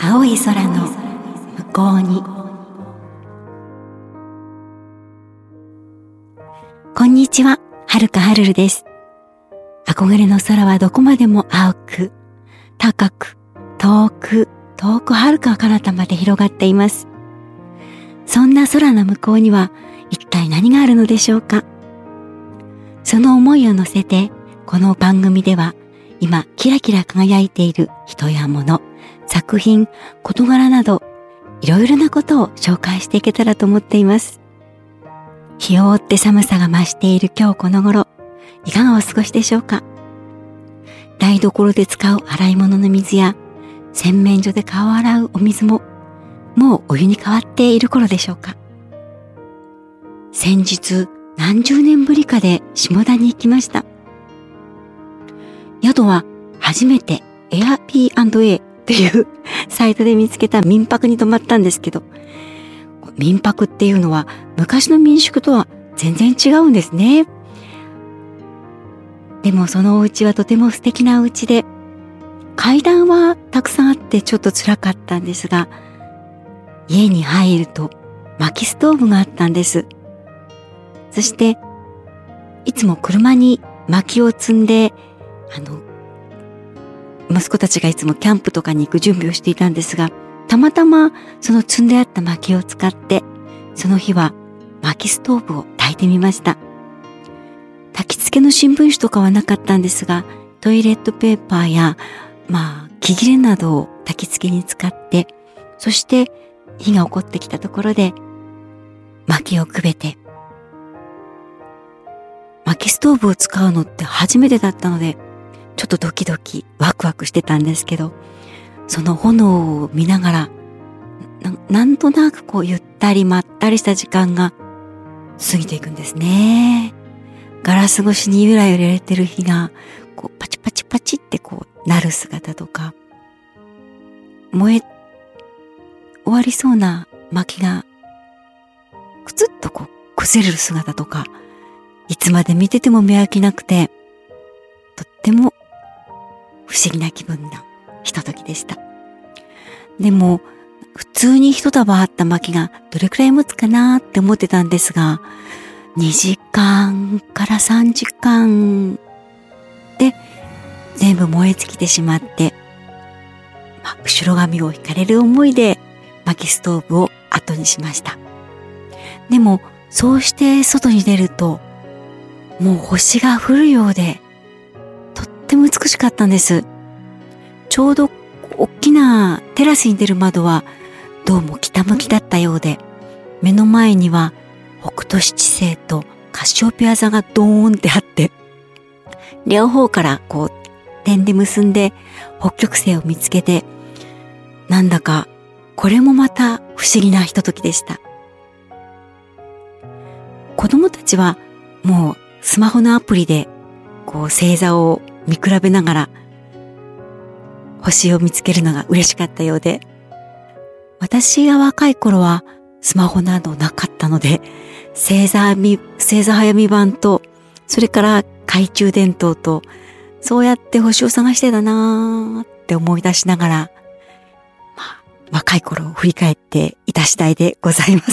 青い空の向こうに。こんにちは、はるかはるるです。憧れの空はどこまでも青く、高く、遠くはるか彼方まで広がっています。そんな空の向こうには一体何があるのでしょうか。その思いを乗せて、この番組では今キラキラ輝いている人や物、作品、事柄などいろいろなことを紹介していけたらと思っています。日を追って寒さが増している今日この頃、いかがお過ごしでしょうか。台所で使う洗い物の水や洗面所で顔を洗うお水ももうお湯に変わっている頃でしょうか。先日何十年ぶりかで下田に行きました。宿は初めて Airbnb っていうサイトで見つけた民泊に泊まったんですけど、民泊っていうのは昔の民宿とは全然違うんですね。でもそのお家はとても素敵なお家で、階段はたくさんあってちょっと辛かったんですが、家に入ると薪ストーブがあったんです。そしていつも車に薪を積んで、息子たちがいつもキャンプとかに行く準備をしていたんですが、たまたまその積んであった薪を使って、その日は薪ストーブを焚いてみました。焚き付けの新聞紙とかはなかったんですが、トイレットペーパーや、木切れなどを焚き付けに使って、そして火が起こってきたところで、薪をくべて、薪ストーブを使うのって初めてだったので、ちょっとドキドキワクワクしてたんですけど、その炎を見ながら、なんとなくゆったりまったりした時間が過ぎていくんですね。ガラス越しにゆらゆら揺れてる火が、パチパチパチってなる姿とか、燃え終わりそうな薪が、くつっと崩れる姿とか、いつまで見てても見飽きなくて、とっても不思議な気分なひとときでした。でも、普通に一束あった薪がどれくらい持つかなって思ってたんですが、2時間から3時間で全部燃え尽きてしまって、後ろ髪を引かれる思いで薪ストーブを後にしました。でも、そうして外に出ると、もう星が降るようで、とっても美しかったんです。ちょうど大きなテラスに出る窓はどうも北向きだったようで、目の前には北斗七星とカシオペア座がドーンってあって、両方から点で結んで北極星を見つけて、なんだかこれもまた不思議なひとときでした。子供たちはもうスマホのアプリで星座を見比べながら星を見つけるのが嬉しかったようで、私が若い頃はスマホなどなかったので、星座早見版と、それから懐中電灯と、そうやって星を探してたなーって思い出しながら、若い頃を振り返っていた次第でございます。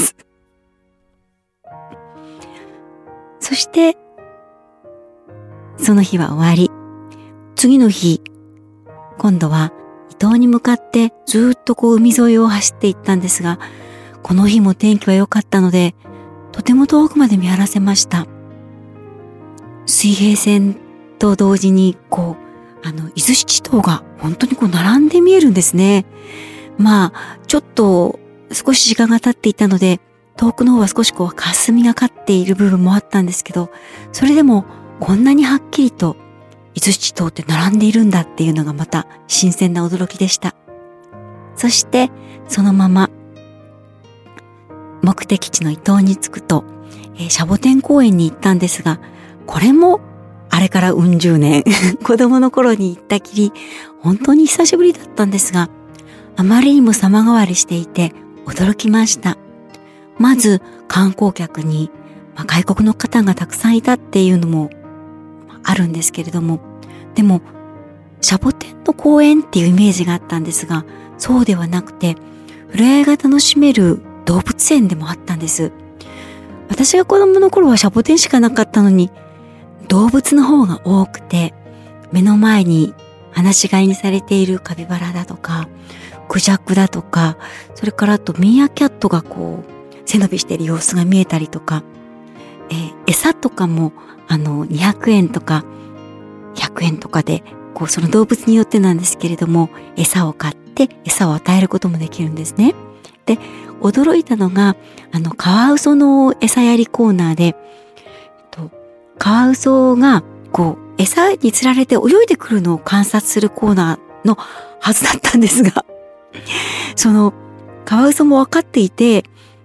そして、その日は終わり、次の日、今度は伊東に向かってずっと海沿いを走っていったんですが、この日も天気は良かったので、とても遠くまで見晴らせました。水平線と同時に伊豆七島が本当に並んで見えるんですね。ちょっと少し時間が経っていたので、遠くの方は少し霞がかっている部分もあったんですけど、それでもこんなにはっきりと伊豆七島って並んでいるんだっていうのがまた新鮮な驚きでした。そしてそのまま目的地の伊東に着くと、シャボテン公園に行ったんですが、これもあれからうん十年子供の頃に行ったきり本当に久しぶりだったんですが、あまりにも様変わりしていて驚きました。まず観光客に、外国の方がたくさんいたっていうのもあるんですけれども、でもシャボテンの公園っていうイメージがあったんですが、そうではなくて、触れ合いが楽しめる動物園でもあったんです。私が子供の頃はシャボテンしかなかったのに、動物の方が多くて、目の前に放し飼いにされているカピバラだとか、クジャクだとか、それからあとミーアキャットが背伸びしている様子が見えたりとか、餌とかも200円とか100円とかで、その動物によってなんですけれども、餌を買って餌を与えることもできるんですね。で、驚いたのが、カワウソの餌やりコーナーで、カワウソが、餌に釣られて泳いでくるのを観察するコーナーのはずだったんですが、その、カワウソも分かっていて、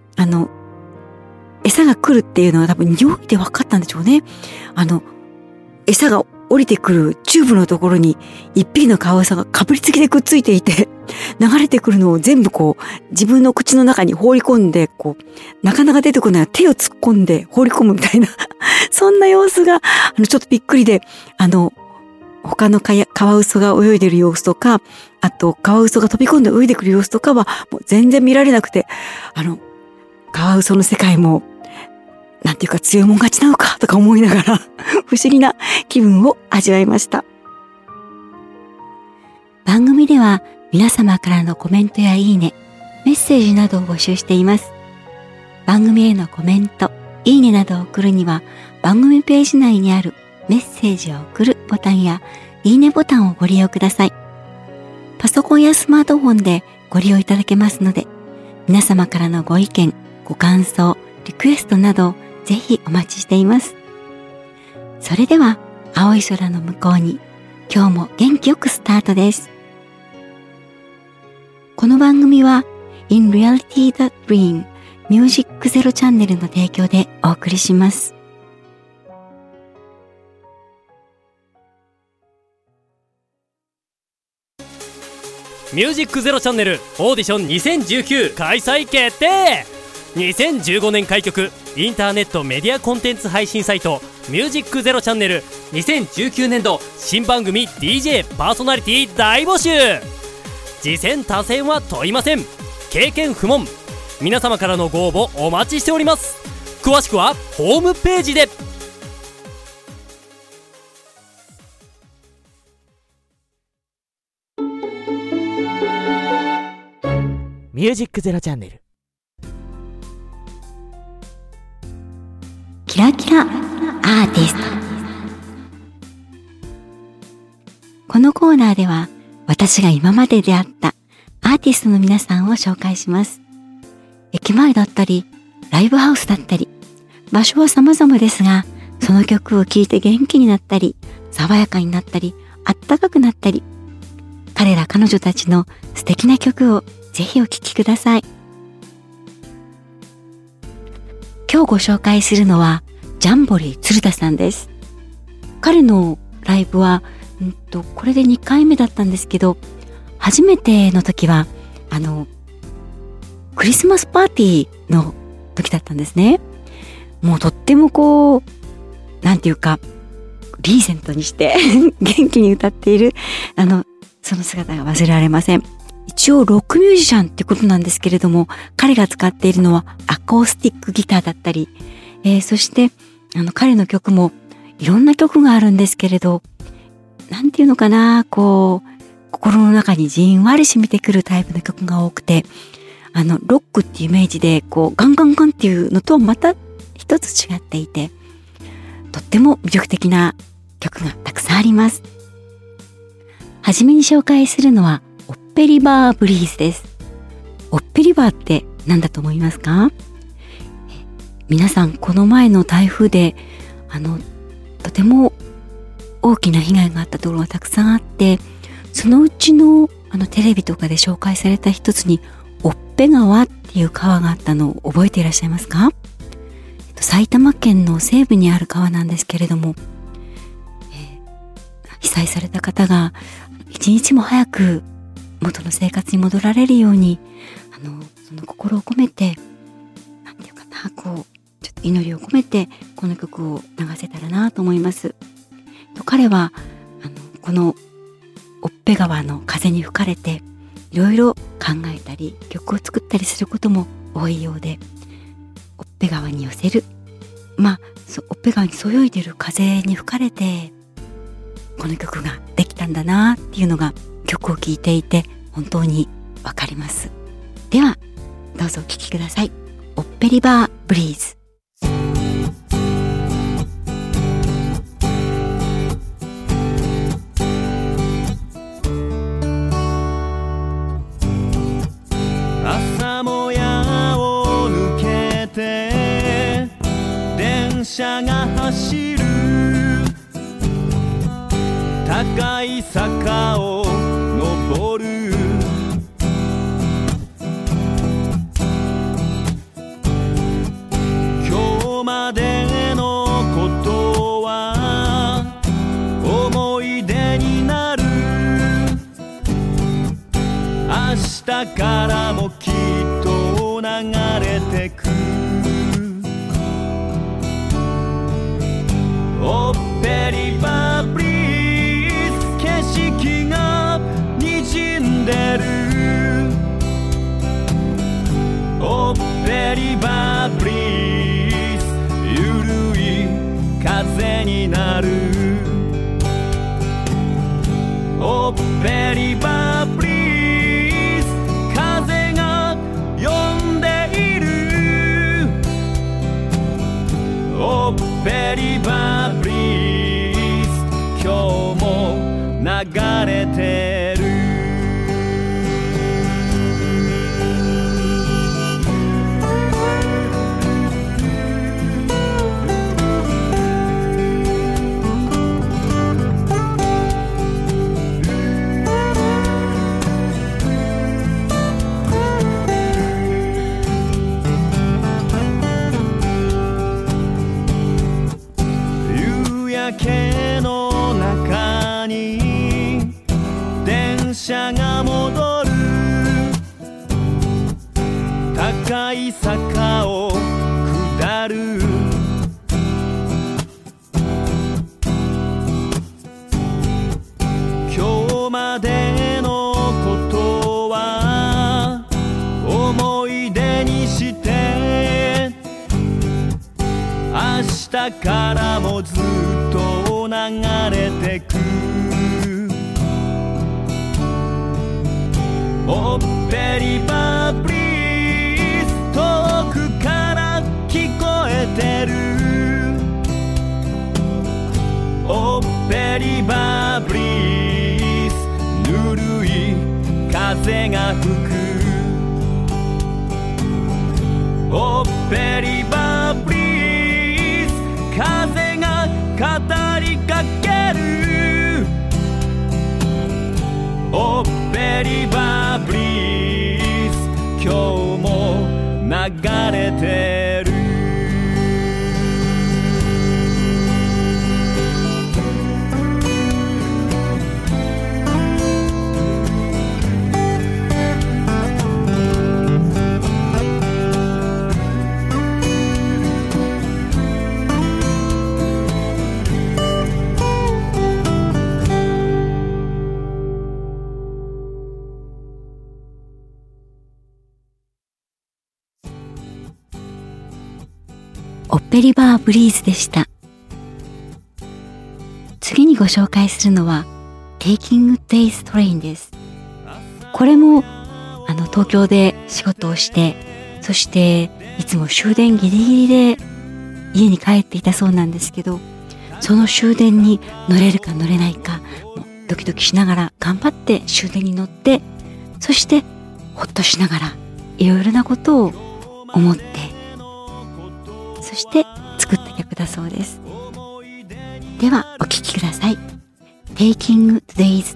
餌が来るっていうのは多分匂いで分かったんでしょうね。餌が降りてくるチューブのところに一匹のカワウソがかぶりつきでくっついていて、流れてくるのを全部自分の口の中に放り込んで、なかなか出てこない手を突っ込んで放り込むみたいな、そんな様子が、ちょっとびっくりで、他のカワウソが泳いでる様子とか、あとカワウソが飛び込んで泳いでくる様子とかは、もう全然見られなくて、カワウソの世界も、なんていうか強いもん勝ちなのかとか思いながら不思議な気分を味わいました。番組では皆様からのコメントやいいね、メッセージなどを募集しています。番組へのコメント、いいねなどを送るには番組ページ内にあるメッセージを送るボタンやいいねボタンをご利用ください。パソコンやスマートフォンでご利用いただけますので、皆様からのご意見、ご感想、リクエストなどぜひお待ちしています。それでは、青い空の向こうに、今日も元気よくスタートです。この番組は、In Reality the Dream Music Zero チャンネルの提供でお送りします。 ミュージックゼロチャンネルオーディション2019開催決定。2015年開局インターネットメディアコンテンツ配信サイトミュージックゼロチャンネル2019年度新番組 DJ パーソナリティ大募集。次戦他戦は問いません。経験不問。皆様からのご応募お待ちしております。詳しくはホームページで。ミュージックゼロチャンネル。 キラキラアーティスト。このコーナーでは私が今まで出会ったアーティストの皆さんを紹介します。駅前だったりライブハウスだったり場所は様々ですが、その曲を聴いて元気になったり爽やかになったりあったかくなったり、彼ら彼女たちの素敵な曲をぜひお聴きください。今日ご紹介するのはジャンボリー鶴田さんです。彼のライブはこれで2回目だったんですけど、初めての時はクリスマスパーティーの時だったんですね。もうとってもなんていうかリーゼントにして元気に歌っているその姿が忘れられません。一応ロックミュージシャンってことなんですけれども、彼が使っているのはアコースティックギターだったり、そして彼の曲もいろんな曲があるんですけれど、なんていうのかな、心の中にじんわり染みてくるタイプの曲が多くて、ロックっていうイメージでガンガンガンっていうのとまた一つ違っていて、とっても魅力的な曲がたくさんあります。はじめに紹介するのはオッペリバーブリーズです。オッペリバーって何だと思いますか？皆さんこの前の台風でとても大きな被害があったところがたくさんあって、そのうちのテレビとかで紹介された一つにオッペ川っていう川があったのを覚えていらっしゃいますか？埼玉県の西部にある川なんですけれども、被災された方が一日も早く元の生活に戻られるようにその心を込めて、なんていうかな、ちょっと祈りを込めてこの曲を流せたらなと思います。彼はこのオッペ川の風に吹かれていろいろ考えたり曲を作ったりすることも多いようで、オッペ川に寄せる、オッペ川にそよいでる風に吹かれてこの曲ができたんだなっていうのが曲を聴いていて本当にわかります。ではどうぞお聴きください。オッペリバーブリーズ。 朝もやを抜けて電車が走る、高い坂を登る、今日までのことは思い出になる、明日からもきっと流れてく、オッペリバーブリーズ、景色が滲んでる、オッペリバーブリーズ、ゆるい風になる、オッペリバーブリーズ、風が呼んでいる、オッペリバーブリーズ、今日も流れてる、家の中に電車が戻る、高い坂を下る、今日までのことは思い出にして明日からもずっと流れてく、オッペリバーブリーズ、遠くから聞こえてる、オッペリバーブリーズ、ぬるい風が吹く、オッペリバーブリーズ、風が語りかける、オッペリバーブリーズ、今日も流れてる、 オッペリバーブリーズでした。次にご紹介するのは Taking Today's Train です。これも東京で仕事をして、そしていつも終電ギリギリで家に帰っていたそうなんですけど、その終電に乗れるか乗れないかもうドキドキしながら頑張って終電に乗って、そしてほっとしながらいろいろなことを思って、そして作った曲だそうです。ではお聴きください。 Taking Today's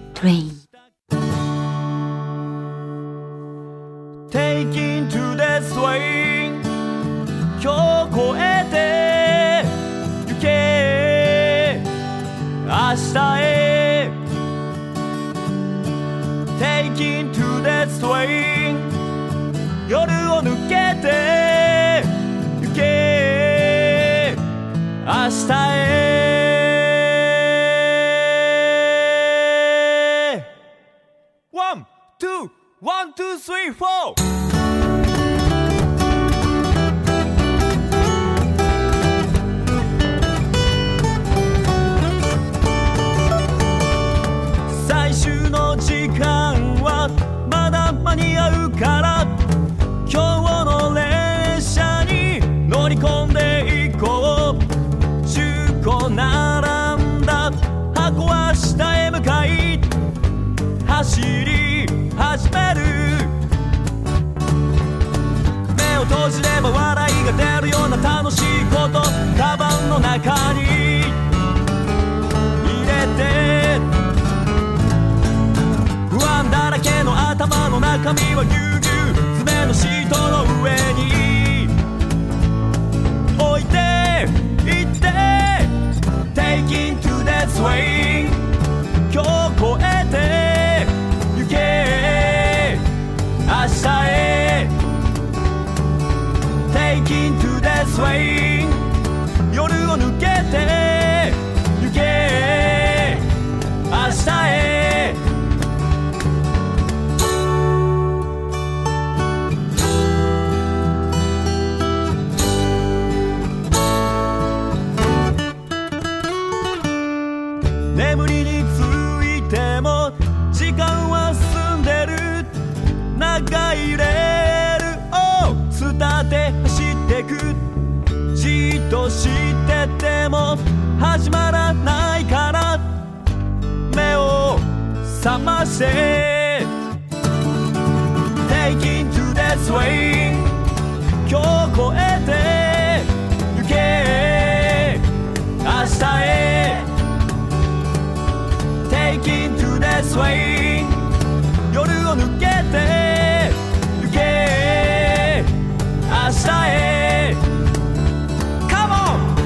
Train、Taking today's train、 今日越えて行け明日へ、 Taking today's train、 夜を抜けて行け明日へ。 2, 3, 4最終の時間はまだ間に合うから今日の列車に乗り込んでいこう10個並んだ箱は下へ向かい走り始める目を閉じれば笑いが出るような楽しいことカバンの中に入れて不安だらけの頭の中身はぎゅうぎゅう爪のシートの上に置いていって Taking to that swing 今日越えて行け明日へ Taking to that swing 夜を抜けて行け明日へ眠りについても時間は進んでる長いレールを伝って走ってくじっとしてても始まらないから目を覚まして Taking to that swing 今日越えて行け明日へTaking to that swing 夜を抜けて行け明日へ Come on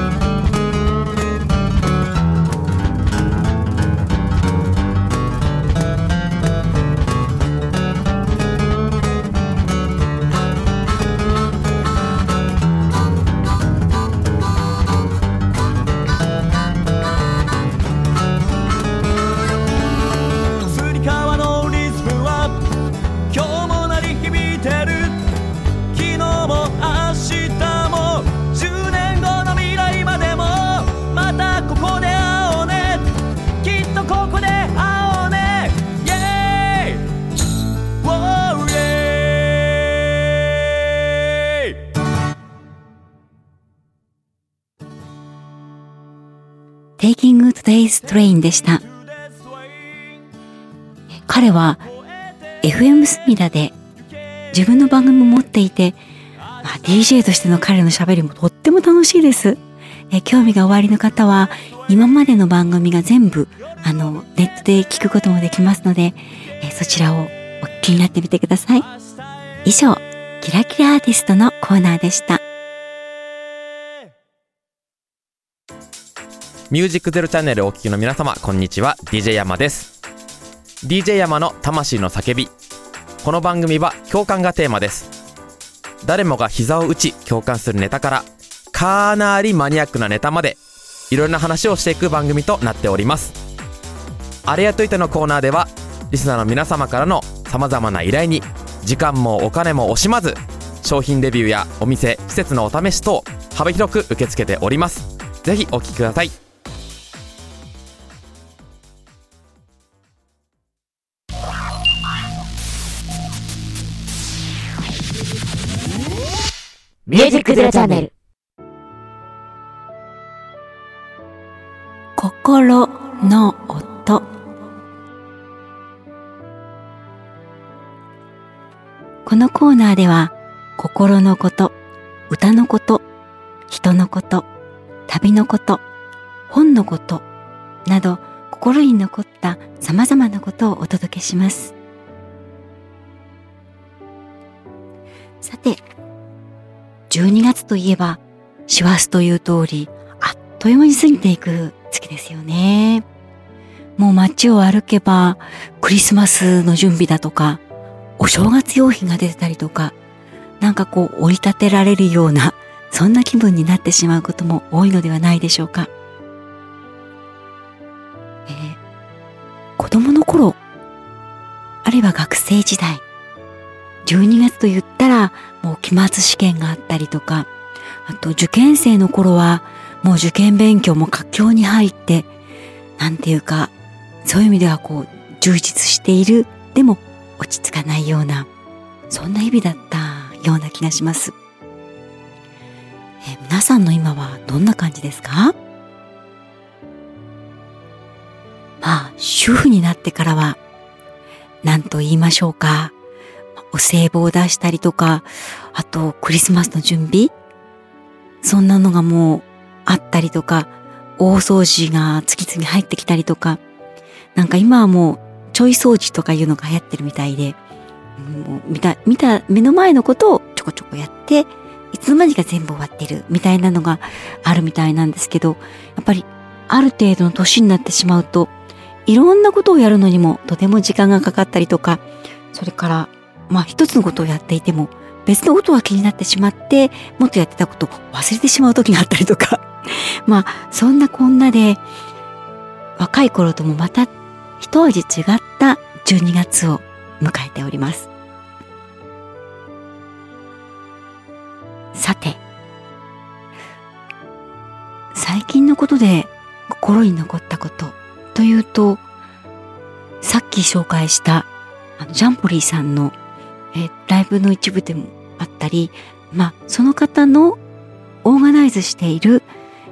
Taking Today's Train でした。彼は FM スミダで自分の番組も持っていて、DJ としての彼の喋りもとっても楽しいです。興味がおありの方は今までの番組が全部ネットで聞くこともできますので、そちらをお聞きになってみてください。以上、キラキラアーティストのコーナーでした。 ミュージックゼロチャンネルをお聞きの皆様、こんにちは。 DJ 山です。 DJ 山の魂の叫び。この番組は共感がテーマです。誰もが膝を打ち共感するネタから、かなりマニアックなネタまで、いろんな話をしていく番組となっております。あれやっといてのコーナーでは、リスナーの皆様からの様々な依頼に時間もお金も惜しまず、商品レビューやお店施設のお試し等幅広く受け付けております。ぜひお聞きください。 ミュージックゼロチャンネル。 心の音。このコーナーでは心のこと、歌のこと、人のこと、旅のこと、本のことなど心に残った様々なことをお届けします。さて、12月といえば師走という通り、あっという間に過ぎていく月ですよね。もう街を歩けばクリスマスの準備だとか、お正月用品が出てたりとか、なんかこう折り立てられるような、そんな気分になってしまうことも多いのではないでしょうか。子供の頃、あるいは学生時代、 12月と言ったらもう期末試験があったりとか、あと受験生の頃はもう受験勉強も佳境に入って、なんていうか、そういう意味ではこう充実している、でも落ち着かないような、そんな日々だったような気がします。皆さんの今はどんな感じですか？まあ、主婦になってからは、何と言いましょうか。お歳暮を出したりとか、あとクリスマスの準備、そんなのがもうあったりとか、大掃除が次々入ってきたりとか、なんか今はもうちょい掃除とかいうのが流行ってるみたいで、もう目の前のことをちょこちょこやって、いつの間にか全部終わってるみたいなのがあるみたいなんですけど、やっぱりある程度の年になってしまうと、いろんなことをやるのにもとても時間がかかったりとか、それからまあ一つのことをやっていても別のことが気になってしまって、もっとやってたことを忘れてしまう時があったりとか、まあそんなこんなで若い頃ともまた一味違った12月を迎えております。さて、最近のことで心に残ったことというと、さっき紹介したジャンポリーさんの、ライブの一部でもあったり、まあその方のオーガナイズしている、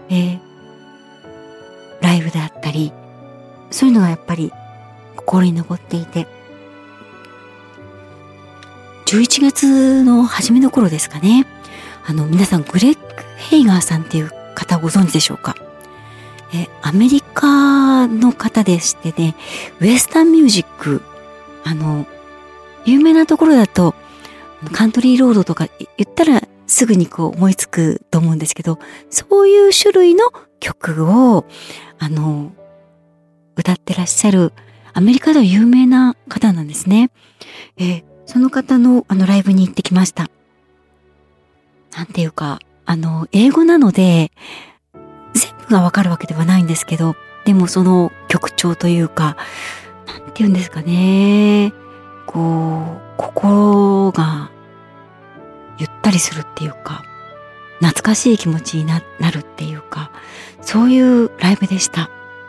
ライブであったり、そういうのがやっぱり心に残っていて、11月の初めの頃ですかね。皆さんグレッグ・ヘイガーさんっていう方をご存知でしょうか？アメリカの方でしてね、ウエスタンミュージック、有名なところだと、カントリーロードとか言ったらすぐにこう思いつくと思うんですけど、そういう種類の曲を、歌ってらっしゃるアメリカでは有名な方なんですね。その方のライブに行ってきました。なんていうか、英語なので、全部がわかるわけではないんですけど、でもその曲調というか、なんていうんですかね、こう、心がゆったりするっていうか、懐かしい気持ちになるっていうか、そういうライブでした。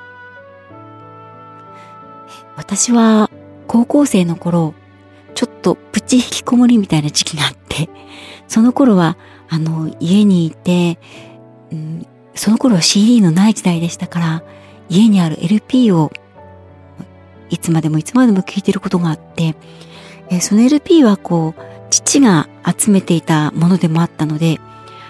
私は高校生の頃、ちょっとプチ引きこもりみたいな時期があって、その頃は家にいて、その頃は CD のない時代でしたから、家にある LP をいつまでも聴いてることがあって、その LP はこう父が集めていたものでもあったので、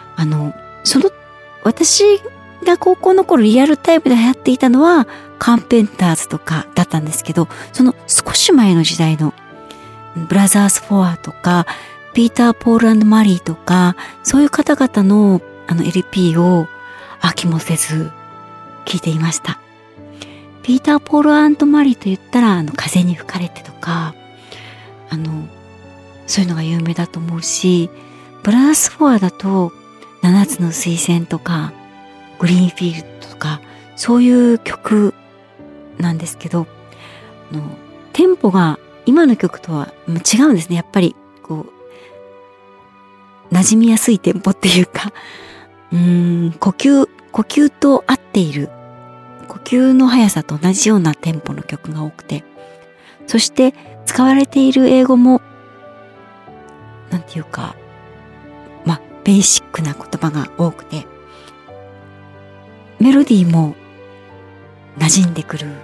私が高校の頃リアルタイムで流行っていたのはカーペンターズとかだったんですけど、その少し前の時代のブラザーズ・フォアとかピーター・ポール&マリーとか、そういう方々のLP を飽きもせず聴いていました。ピーター・ポール&マリーと言ったら風に吹かれてとか、そういうのが有名だと思うし、ブラザーズ・フォアだと7つの水星とかグリーンフィールドとか、そういう曲なんですけど、テンポが今の曲とは違うんですね。やっぱりこう馴染みやすいテンポっていうか、呼吸と合っている、呼吸の速さと同じようなテンポの曲が多くて、そして使われている英語もなんていうか、ベーシックな言葉が多くて、メロディーも馴染んでくる、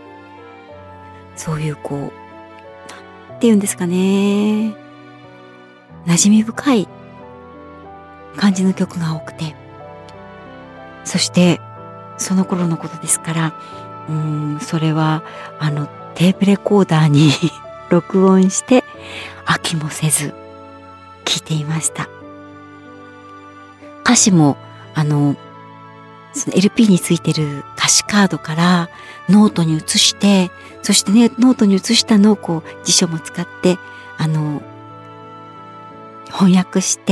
そういうこう、なんていうんですかね、馴染み深い感じの曲が多くて、そしてその頃のことですから、それはテープレコーダーに録音して飽きもせず聴いていました。歌詞もその LP についてる歌詞カードからノートに移して、そしてね、ノートに移したのをこう辞書も使って翻訳して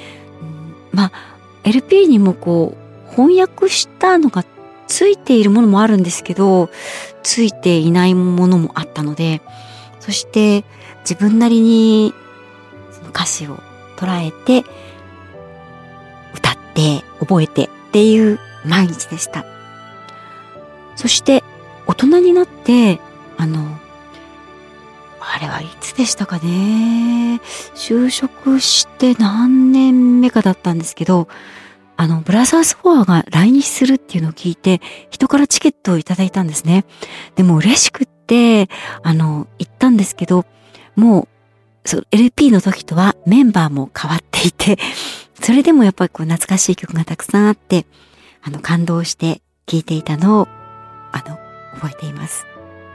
、LP にもこう翻訳したのがついているものもあるんですけど、ついていないものもあったので、そして自分なりに歌詞を捉えて、歌って覚えてっていう毎日でした。そして大人になって、あれはいつでしたかね。就職して何年目かだったんですけど、ブラザーズフォアが来日するっていうのを聞いて、人からチケットをいただいたんですね。でも嬉しくって、行ったんですけど、もう、LP の時とはメンバーも変わっていて、それでもやっぱり懐かしい曲がたくさんあって、感動して聴いていたのを、覚えています。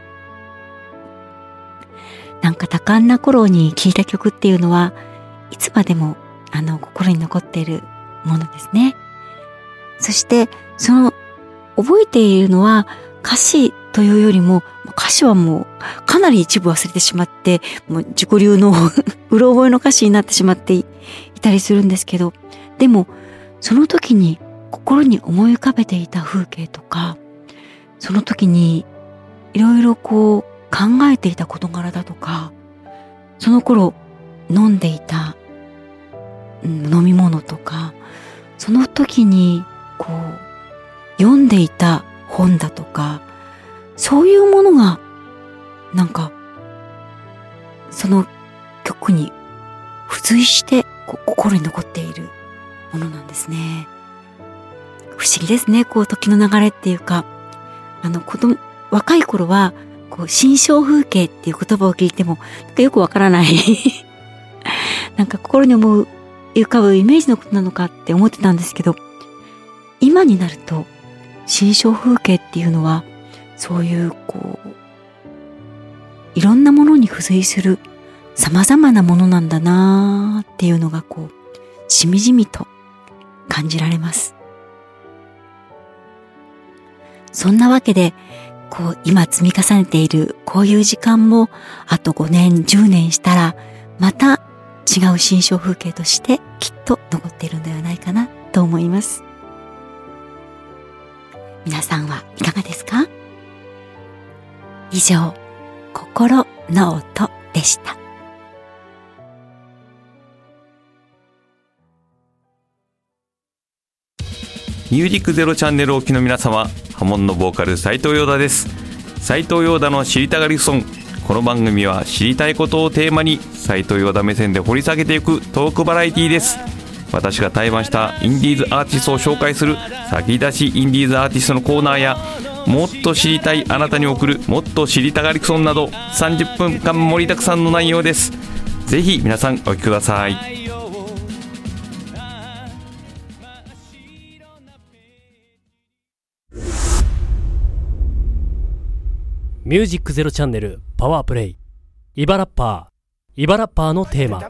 なんか多感な頃に聴いた曲っていうのは、いつまでも、心に残っているものですね。そして、覚えているのは歌詞というよりも、歌詞はもうかなり一部忘れてしまって、もう自己流のうろ覚えの歌詞になってしまっていたりするんですけど、でも、その時に心に思い浮かべていた風景とか、その時にいろいろ考えていた事柄だとか、その頃飲んでいた、飲み物とか、その時に読んでいた本だとか、そういうものがなんかその曲に付随して心に残っているものなんですね。不思議ですね。時の流れっていうか、若い頃は心象風景っていう言葉を聞いてもなんかよくわからないなんか心に浮かぶイメージのことなのかって思ってたんですけど、今になると心象風景っていうのはそういういろんなものに付随する様々なものなんだなーっていうのがしみじみと感じられます。そんなわけで今積み重ねているこういう時間もあと5年10年したらまた違う心象風景としてきっと残っているのではないかなと思います。皆さんはいかがですか？以上、心の音でした。 ミュージックゼロチャンネルをお聞きの皆様、波紋のボーカル斉藤陽太です。斉藤陽太の知りたがりソング。この番組は知りたいことをテーマに斉藤陽太目線で掘り下げていくトークバラエティです。私が対バンしたインディーズアーティストを紹介する先出しインディーズアーティストのコーナーや、もっと知りたいあなたに送るもっと知りたがりソンなど30分間盛りだくさんの内容です。ぜひ皆さんお聞きください。 ミュージックゼロチャンネルパワープレイイバラッパーのテーマ。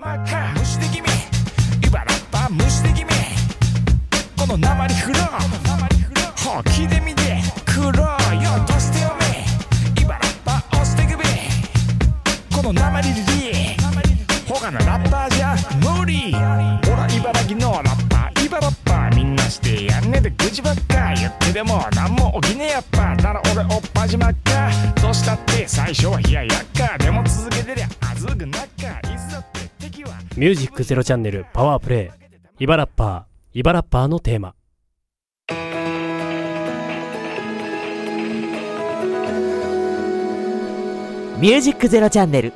この生に振ろうほう聞いてみてくろうよどうしてよめイバラッパー押してくべこの生にリリ他のラッパーじゃ無理ほら茨城のラッパーイバラッパーみんなしてやんねで愚痴ばっか言ってでもなんも起きねえやっぱなら俺おっぱじまっかどうしたって最初は冷ややっかでも続けてりゃあずくなっかいつだって敵はミュージックゼロチャンネルパワープレイイバラッパーのテーマ。 ミュージックゼロチャンネル。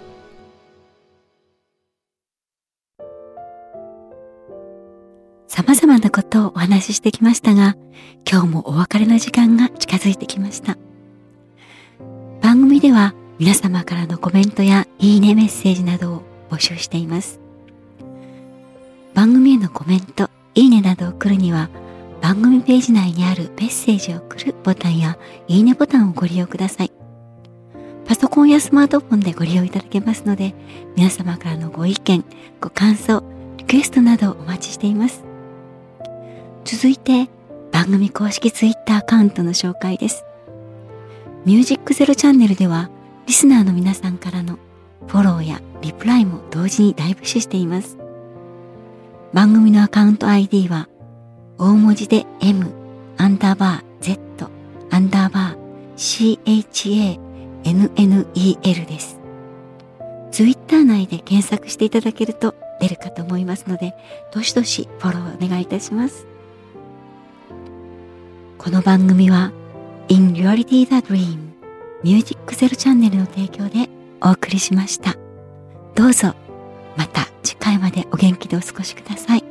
様々なことをお話ししてきましたが、今日もお別れの時間が近づいてきました。番組では皆様からのコメントやいいねメッセージなどを募集しています。番組へのコメント、いいねなどを送るには、番組ページ内にあるメッセージを送るボタンやいいねボタンをご利用ください。パソコンやスマートフォンでご利用いただけますので、皆様からのご意見、ご感想、リクエストなどをお待ちしています。続いて、番組公式ツイッターアカウントの紹介です。ミュージックゼロチャンネルでは、リスナーの皆さんからのフォローやリプライも同時に大募集しています。番組のアカウント ID は、大文字で M_Z_CHANNEL です。ツイッター内で検索していただけると出るかと思いますので、どしどしフォローお願いいたします。この番組は In Reality the Dream ミュージックゼロチャンネルの提供でお送りしました。どうぞまた次回までお元気でお過ごしください。